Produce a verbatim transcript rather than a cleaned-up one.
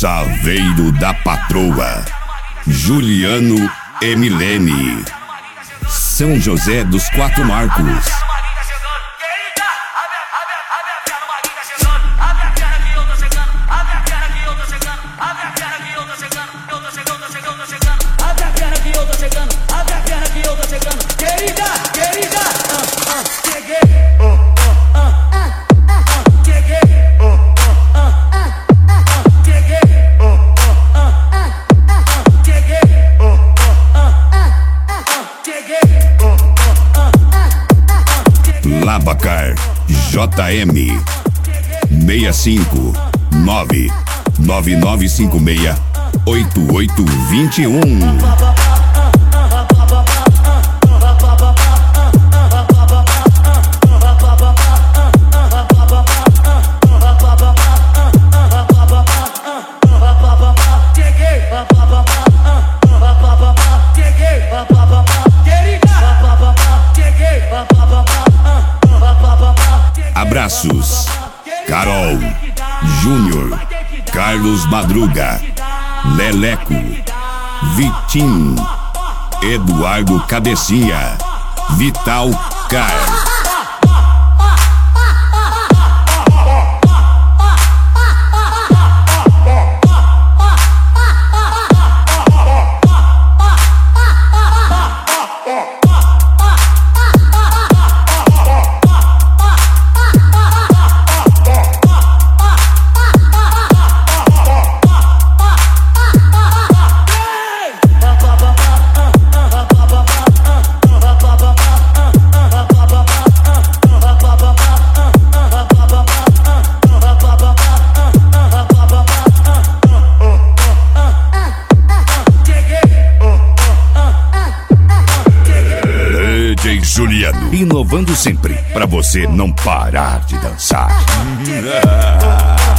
Saveiro da Patroa, Juliano e Milene, São José dos Quatro Marcos. Labacar J M seis cinco nove nove nove cinco seis oito oito dois um. Abraços, Carol, Júnior, Carlos Madruga, Leleco, Vitinho, Eduardo Cabecinha, Vital Car. Juliano, inovando sempre, pra você não parar de dançar.